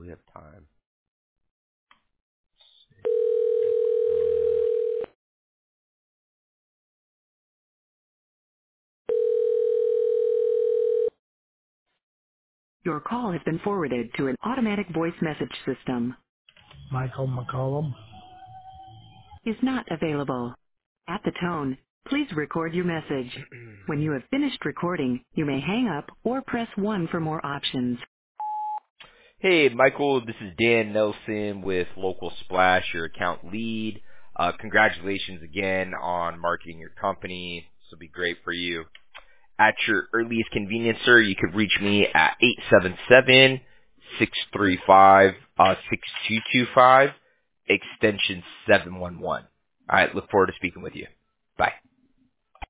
we have time. Your call has been forwarded to an automatic voice message system. Michael McCollum is not available. At the tone, please record your message. When you have finished recording, you may hang up or press 1 for more options. Hey, Michael, this is Dan Nelson with Local Splash, your account lead. Congratulations again on marketing your company. This will be great for you. At your earliest convenience, sir, you could reach me at 877-635-6225, extension 711. All right, look forward to speaking with you.